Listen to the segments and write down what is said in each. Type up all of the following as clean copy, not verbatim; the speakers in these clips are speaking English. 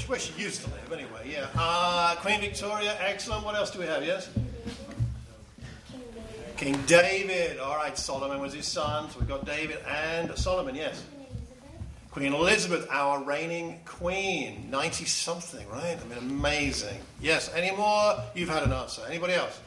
where she used to live, anyway, yeah. Queen Victoria, excellent. What else do we have, yes? King David. All right, Solomon was his son. So we've got David and Solomon, yes. Queen Elizabeth, our reigning queen. 90-something, right? I mean, amazing. Yes, any more? You've had an answer. Anybody else?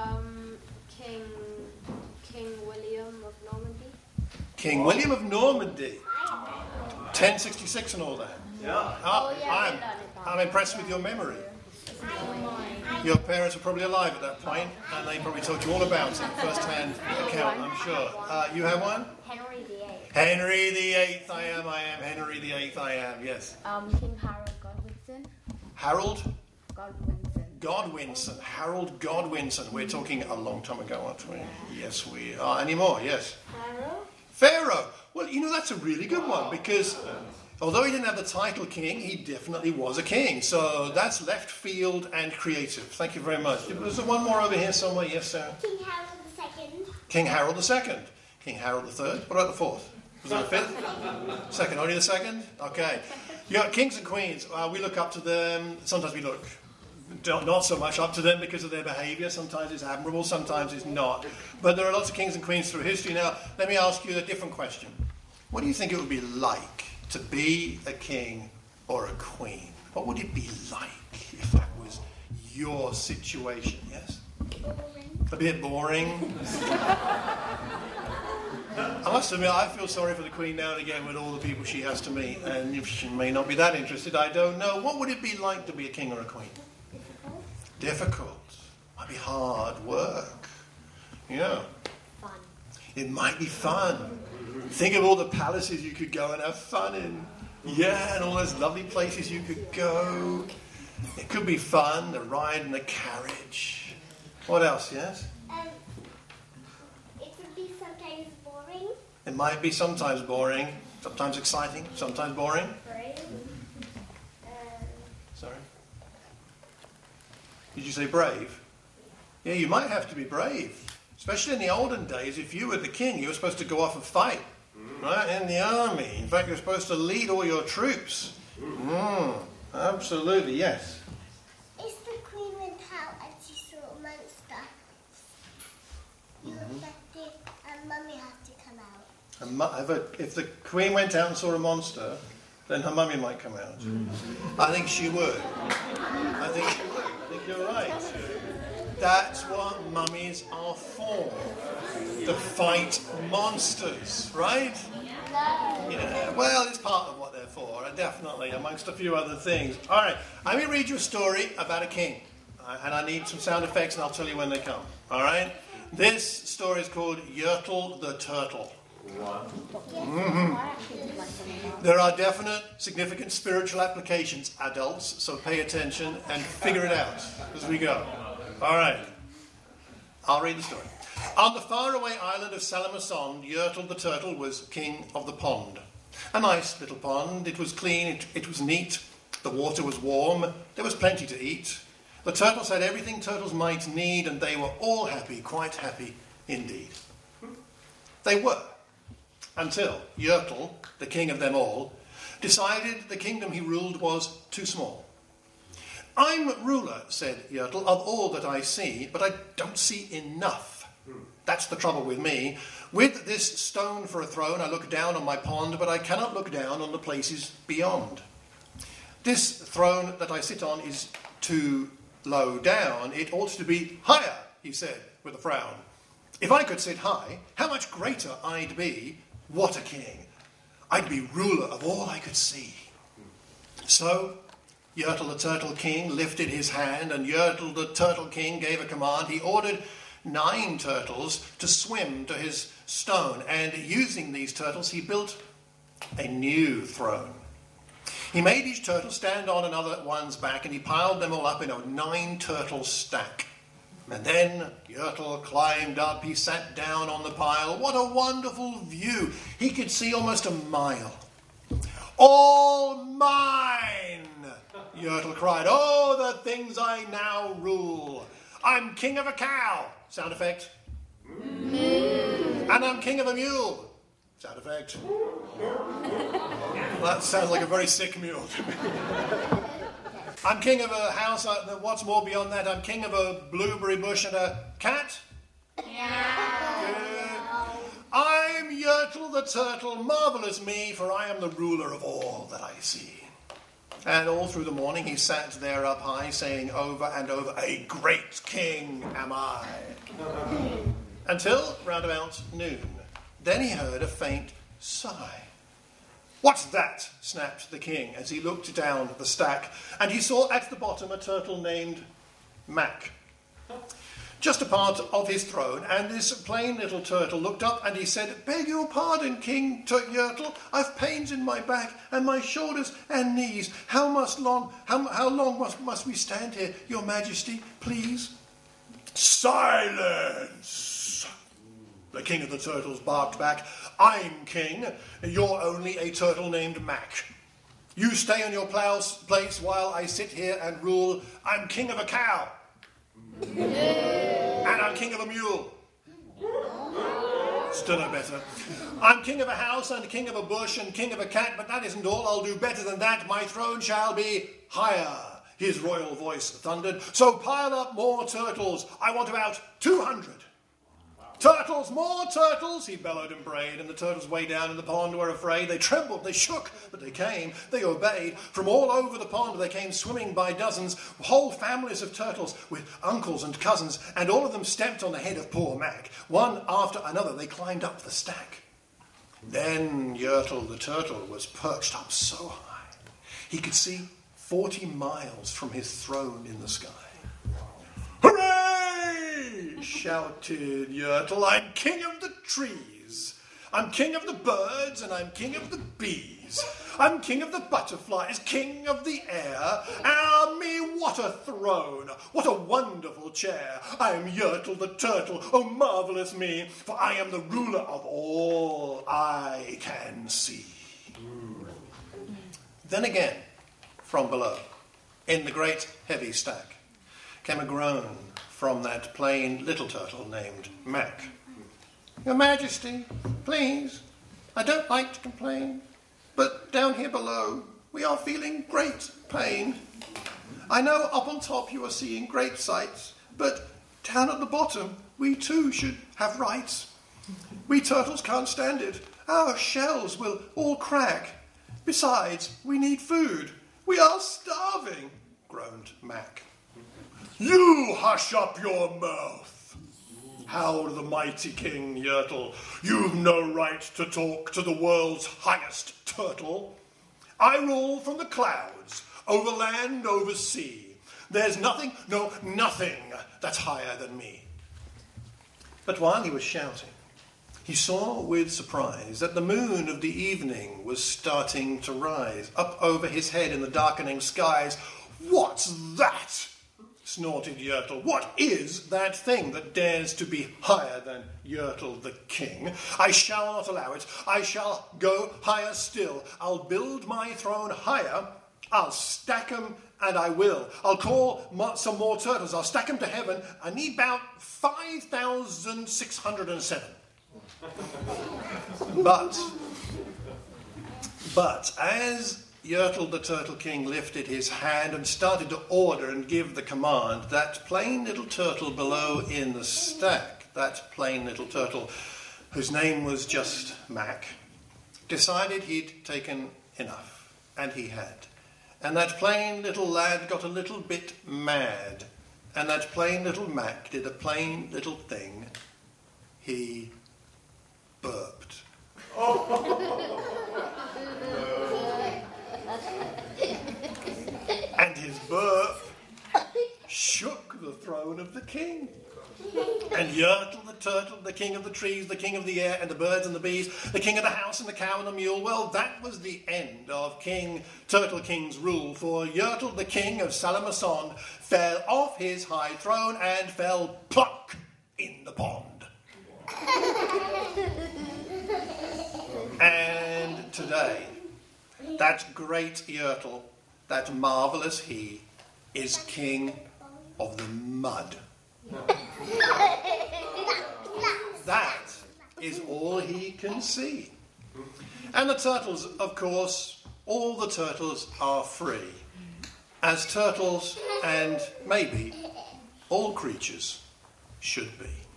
King William of Normandy. King William of Normandy. 1066 and all that. Yeah. I'm impressed with your memory. Your parents were probably alive at that point, and they probably told you all about it, first-hand account, I'm sure. You have one? Henry VIII. Henry VIII, I am. Henry VIII, I am, yes. King Harold Godwinson. Harold? Godwinson. Harold Godwinson. We're talking a long time ago, aren't we? Yes, we are. Any more? Yes. Pharaoh. Well, you know, that's a really good one, because although he didn't have the title king, he definitely was a king. So that's left field and creative. Thank you very much. Was there one more over here somewhere? Yes, sir. King Harold II. King Harold II. King Harold III. What about the fourth? Was there a fifth? Second. Only the second? Okay. You got kings and queens. We look up to them. Sometimes we look not so much up to them because of their behaviour. Sometimes it's admirable, sometimes it's not. But there are lots of kings and queens through history. Now, let me ask you a different question. What do you think it would be like to be a king or a queen? What would it be like if that was your situation? Yes? Boring. A bit boring? I must admit, I feel sorry for the Queen now and again with all the people she has to meet, and if she may not be that interested, I don't know. What would it be like to be a king or a queen? Difficult. Might be hard work. Yeah. Fun. It might be fun. Think of all the palaces you could go and have fun in. Yeah, and all those lovely places you could go. It could be fun, the ride in the carriage. What else, yes? It would be sometimes boring. It might be sometimes boring, sometimes exciting, sometimes boring. Brave. Sorry? Did you say brave? Yeah, you might have to be brave. Especially in the olden days, if you were the king, you were supposed to go off and fight. Right? In the army. In fact, you're supposed to lead all your troops. Absolutely, yes. If the queen went out and she saw a monster, mummy had to come out. If the queen went out and saw a monster, then her mummy might come out. I think she would. I think you're right. That's what mummies are for. To fight monsters, right? Yeah, well, it's part of what they're for, definitely, amongst a few other things. All right, I'm going to read you a story about a king. And I need some sound effects, and I'll tell you when they come. All right? This story is called Yertle the Turtle. There are definite, significant spiritual applications, adults, so pay attention and figure it out as we go. All right. I'll read the story. On the faraway island of Salamason, Yertle the Turtle was king of the pond. A nice little pond. It was clean, it was neat. The water was warm. There was plenty to eat. The turtles had everything turtles might need, and they were all happy, quite happy indeed. They were. Until Yertle, the king of them all, decided the kingdom he ruled was too small. I'm ruler, said Yertle, of all that I see, but I don't see enough. That's the trouble with me. With this stone for a throne, I look down on my pond, but I cannot look down on the places beyond. This throne that I sit on is too low down. It ought to be higher, he said, with a frown. If I could sit high, how much greater I'd be. What a king. I'd be ruler of all I could see. So Yertle the Turtle King lifted his hand, and Yertle the Turtle King gave a command. He ordered 9 turtles to swim to his stone, and using these turtles, he built a new throne. He made each turtle stand on another one's back, and he piled them all up in a 9-turtle stack. And then Yertle climbed up, he sat down on the pile. What a wonderful view! He could see almost a mile. All mine! Yertle cried. Oh, the things I now rule. I'm king of a cow. Sound effect. And I'm king of a mule. Sound effect. That sounds like a very sick mule to me. I'm king of a house. What's more beyond that? I'm king of a blueberry bush and a cat. Yeah. I'm Yertle the turtle, marvellous me, for I am the ruler of all that I see. And all through the morning he sat there up high, saying over and over, a great king am I. Until round about noon. Then he heard a faint sigh. What's that? Snapped the king as he looked down the stack, and he saw at the bottom a turtle named Mac, just a part of his throne. And this plain little turtle looked up and he said, beg your pardon, King Yertle, I've pains in my back and my shoulders and knees. How long must we stand here, your majesty, please? Silence! The king of the turtles barked back. I'm king, you're only a turtle named Mac. You stay in your place while I sit here and rule. I'm king of a cow. And I'm king of a mule. Still no better. I'm king of a house and king of a bush and king of a cat, but that isn't all. I'll do better than that. My throne shall be higher. His royal voice thundered. So pile up more turtles. I want about 200. Turtles, more turtles, he bellowed and brayed, and the turtles way down in the pond were afraid. They trembled, they shook, but they came, they obeyed. From all over the pond they came swimming by dozens, whole families of turtles with uncles and cousins, and all of them stepped on the head of poor Mac. One after another they climbed up the stack. Then Yertle the turtle was perched up so high he could see 40 miles from his throne in the sky. Hooray! Shouted Yertle. I'm king of the trees. I'm king of the birds and I'm king of the bees. I'm king of the butterflies, king of the air. Ah, me, what a throne! What a wonderful chair! I am Yertle the turtle, oh marvellous me, for I am the ruler of all I can see. Then again, from below, in the great heavy stack, came a groan from that plain little turtle named Mac. Your Majesty, please, I don't like to complain, but down here below we are feeling great pain. I know up on top you are seeing great sights, but down at the bottom we too should have rights. We turtles can't stand it. Our shells will all crack. Besides, we need food. We are starving, groaned Mac. You hush up your mouth, howled the mighty King Yertle. You've no right to talk to the world's highest turtle. I rule from the clouds, over land, over sea. There's nothing, no, nothing that's higher than me. But while he was shouting, he saw with surprise that the moon of the evening was starting to rise up over his head in the darkening skies. What's that? Snorted Yertle. What is that thing that dares to be higher than Yertle the king? I shall not allow it. I shall go higher still. I'll build my throne higher. I'll stack 'em, and I will. I'll call some more turtles. I'll stack 'em to heaven. I need about 5,607. But as Yertle the Turtle King lifted his hand and started to order and give the command, that plain little turtle below in the stack, that plain little turtle whose name was just Mac, decided he'd taken enough, and he had. And that plain little lad got a little bit mad, and that plain little Mac did a plain little thing. He burped. And his burp shook the throne of the king. And Yertle the turtle, the king of the trees, the king of the air and the birds and the bees, the king of the house and the cow and the mule, well, that was the end of King Turtle King's rule, for Yertle the king of Salamasond fell off his high throne and fell plunk in the pond. And today, that great Yertle, that marvellous he, is king of the mud. That is all he can see. And the turtles, of course, all the turtles are free. as turtles and maybe all creatures should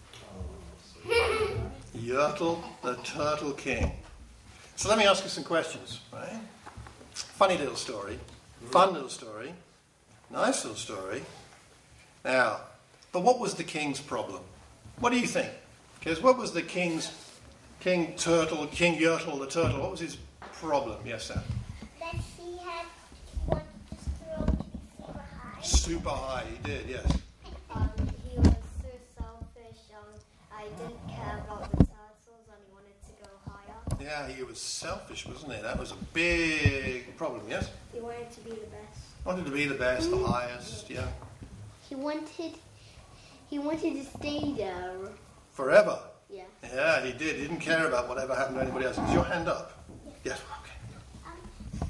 be. Yertle, the Turtle King. So let me ask you some questions, right? Funny little story, fun little story, nice little story. Now, but what was the king's problem? What do you think? Because what was the King Yertle the turtle, what was his problem? Yes, Sam? That he had wanted his throne to be super high. Super high, he did, yes. He was so selfish. I didn't care about the turtles, and he wanted to go higher. Yeah, he was selfish, wasn't he? That was a big problem, yes? He wanted to be the best. Wanted to be the best, the highest, yeah. He wanted to stay there. Forever. Yeah. Yeah, he did. He didn't care about whatever happened to anybody else. Is your hand up? Yes, okay.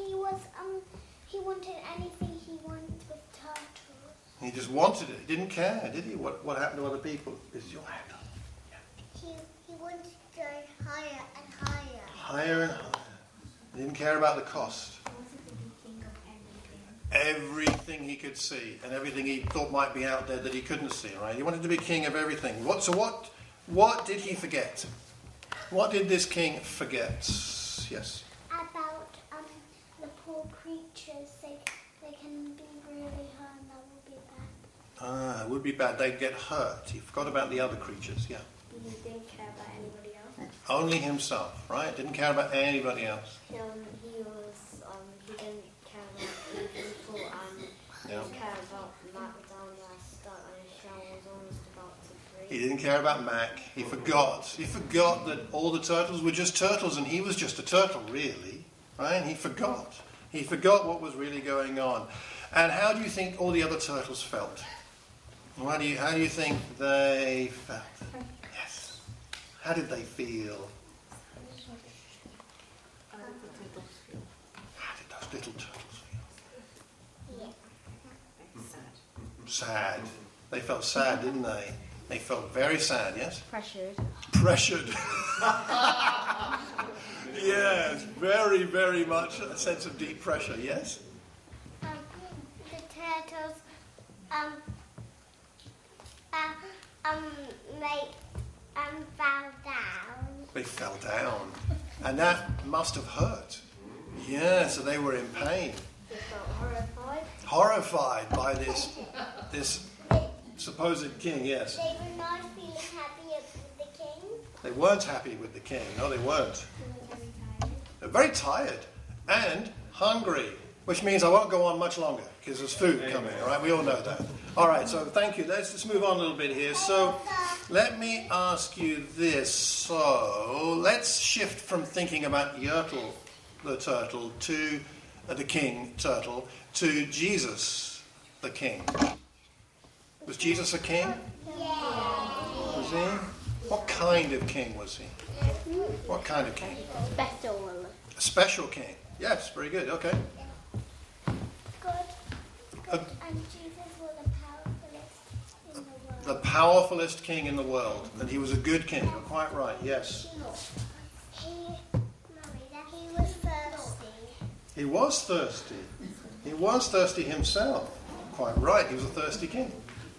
He wanted anything he wanted with turtles. He just wanted it. He didn't care, did he? What happened to other people? Is your hand up? He wanted to go higher and higher. Higher and higher. He didn't care about the cost. He wanted to be king of everything. Everything he could see and everything he thought might be out there that he couldn't see, right? He wanted to be king of everything. What did he forget? What did this king forget? Yes. About the poor creatures. They can be really hurt and that would be bad. It would be bad. They'd get hurt. He forgot about the other creatures, yeah. He didn't care about anybody else. Only himself, right? Didn't care about anybody else. He didn't care about people, and he didn't care about Mac down there stuck on his shell was almost about to break. He didn't care about Mac. He forgot. He forgot that all the turtles were just turtles and he was just a turtle, really. Right? He forgot. He forgot what was really going on. And how do you think all the other turtles felt? How do you think they felt? Yes. How did they feel? How did those little turtles feel? Yeah. Sad. They felt sad, didn't they? They felt very sad, yes? Pressured. Pressured. Yes, very, very much a sense of deep pressure, yes? The turtles fell down. They fell down. And that must have hurt. Yeah, so they were in pain. They felt horrified. Horrified by this supposed king, yes. They were not feeling happy with the king. They weren't happy with the king. No, they weren't. They're very tired and hungry, which means I won't go on much longer because there's food coming, all right? We all know that. All right, so thank you. Let's move on a little bit here. So let me ask you this. So let's shift from thinking about Yertle, the turtle, to the king turtle, to Jesus, the king. Was Jesus a king? Was he? What kind of king was he? What kind of king? Special one. A special king. Yes, very good. Okay. God and Jesus were the powerfulest in the world. The powerfulest king in the world. And he was a good king. You're quite right. Yes. He was thirsty. He was thirsty. He was thirsty himself. Quite right. He was a thirsty king.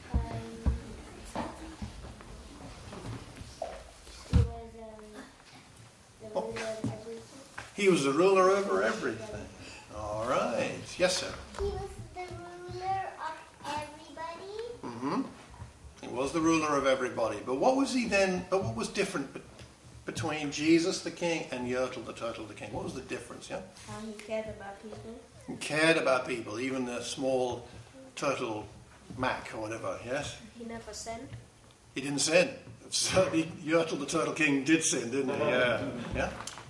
He was the ruler over everything. All right. Yes, sir. He was the ruler of everybody. Mm-hmm. He was the ruler of everybody. But what was he then? But what was different between Jesus the king and Yertle the turtle the king? What was the difference? Yeah. He cared about people. He cared about people, even the small turtle Mac or whatever. Yes. He never sinned. He didn't sin. Certainly, Yertle the turtle king did sin, didn't he? Yeah. Yeah.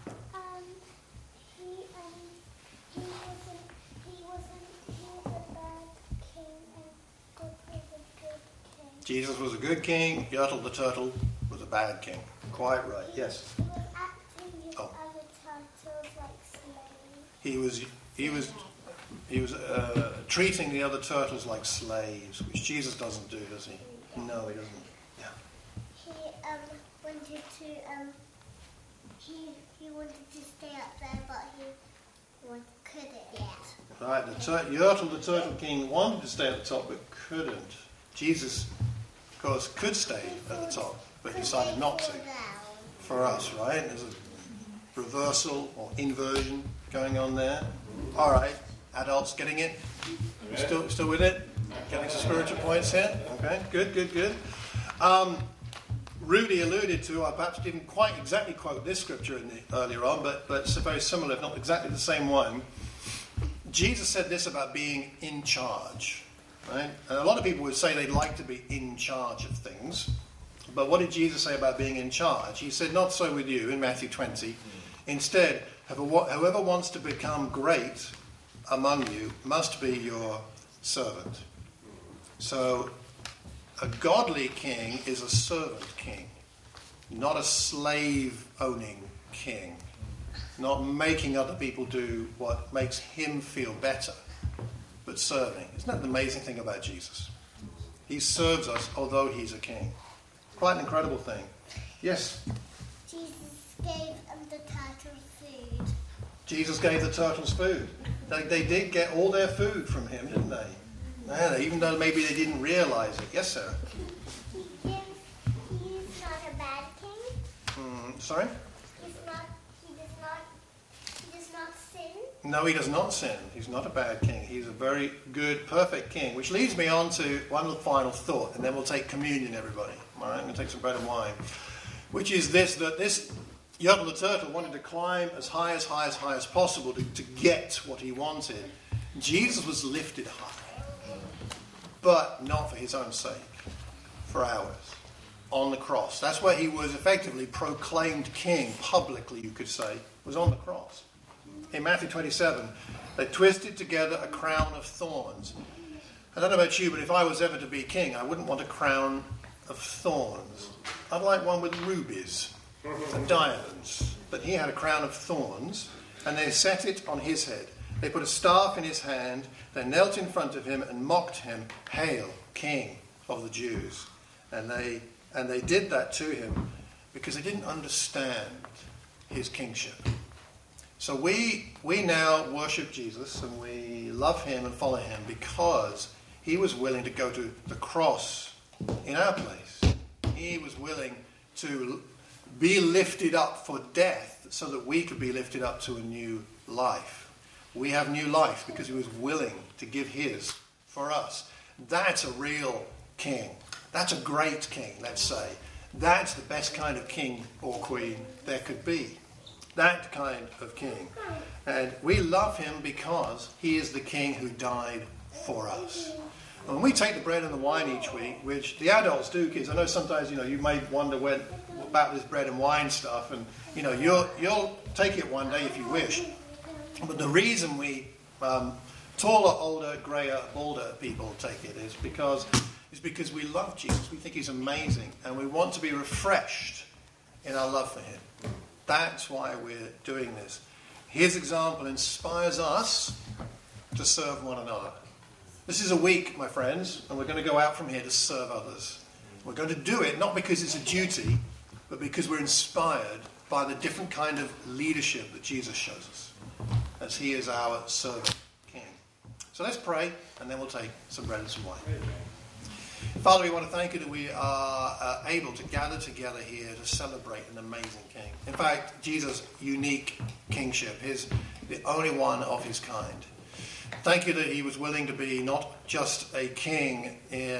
He was a bad king and God was a good king. Jesus was a good king. Yertle the turtle was a bad king. Quite right. Yes. He was acting his Oh. other turtles like slaves. He was treating the other turtles like slaves, which Jesus doesn't do, does he? No, he doesn't. Yeah. He wanted to stay up there, but What couldn't? Yeah. Right, Yertle, the Turtle King, wanted to stay at the top but couldn't. Jesus, of course, could stay at the top, but decided not to. For us, right? There's a reversal or inversion going on there. All right, adults getting it? Still with it? Getting some spiritual points here? Okay, good. Rudy alluded to, I perhaps didn't quite exactly quote this scripture earlier on, but it's very similar, if not exactly the same one. Jesus said this about being in charge, right? And a lot of people would say they'd like to be in charge of things. But what did Jesus say about being in charge? He said, not so with you in Matthew 20. Instead, whoever wants to become great among you must be your servant. So, a godly king is a servant king, not a slave-owning king, not making other people do what makes him feel better, but serving. Isn't that the amazing thing about Jesus? He serves us, although he's a king. Quite an incredible thing. Yes? Jesus gave the turtles food. Jesus gave the turtles food. They did get all their food from him, didn't they? Yeah, even though maybe they didn't realize it. Yes, Sarah? He's not a bad king. Sorry? He does not sin. No, he does not sin. He's not a bad king. He's a very good, perfect king. Which leads me on to one final thought, and then we'll take communion, everybody. All right, I'm going to take some bread and wine. Which is this, that this Yertle the turtle wanted to climb as high as possible to get what he wanted. Jesus was lifted high, but not for his own sake, for ours, on the cross. That's where he was effectively proclaimed king, publicly you could say, was on the cross. In Matthew 27, they twisted together a crown of thorns. I don't know about you, but if I was ever to be king, I wouldn't want a crown of thorns. I'd like one with rubies and diamonds. But he had a crown of thorns, and they set it on his head. They put a staff in his hand, they knelt in front of him and mocked him, "Hail, King of the Jews." And they did that to him because they didn't understand his kingship. So we now worship Jesus and we love him and follow him because he was willing to go to the cross in our place. He was willing to be lifted up for death so that we could be lifted up to a new life. We have new life because he was willing to give his for us. That's a real king. That's a great king, let's say. That's the best kind of king or queen there could be. That kind of king. And we love him because he is the king who died for us. And when we take the bread and the wine each week, which the adults do, kids, I know sometimes, you may wonder about this bread and wine stuff, and, you'll take it one day if you wish. But the reason we taller, older, greyer, bolder people take it is because we love Jesus. We think he's amazing, and we want to be refreshed in our love for him. That's why we're doing this. His example inspires us to serve one another. This is a week, my friends, and we're going to go out from here to serve others. We're going to do it not because it's a duty, but because we're inspired by the different kind of leadership that Jesus shows us, as he is our servant king. So let's pray, and then we'll take some bread and some wine. Father, we want to thank you that we are able to gather together here to celebrate an amazing king. In fact, Jesus' unique kingship, the only one of his kind. Thank you that he was willing to be not just a king,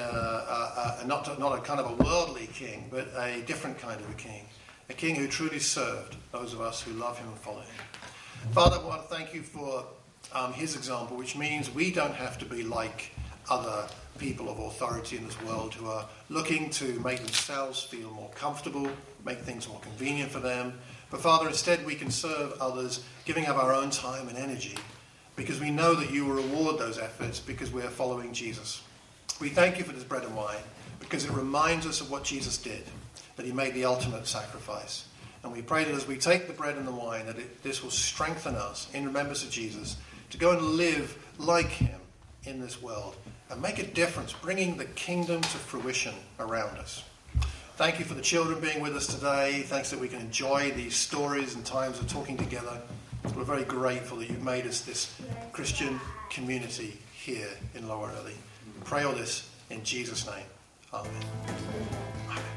not a kind of a worldly king, but a different kind of a king who truly served those of us who love him and follow him. Father, I want to thank you for his example, which means we don't have to be like other people of authority in this world who are looking to make themselves feel more comfortable, make things more convenient for them. But Father, instead we can serve others, giving up our own time and energy, because we know that you will reward those efforts because we are following Jesus. We thank you for this bread and wine because it reminds us of what Jesus did, that he made the ultimate sacrifice. And we pray that as we take the bread and the wine, that this will strengthen us in remembrance of Jesus to go and live like him in this world and make a difference, bringing the kingdom to fruition around us. Thank you for the children being with us today. Thanks that we can enjoy these stories and times of talking together. We're very grateful that you've made us this Christian community here in Lower Early. Pray all this in Jesus' name. Amen. Amen.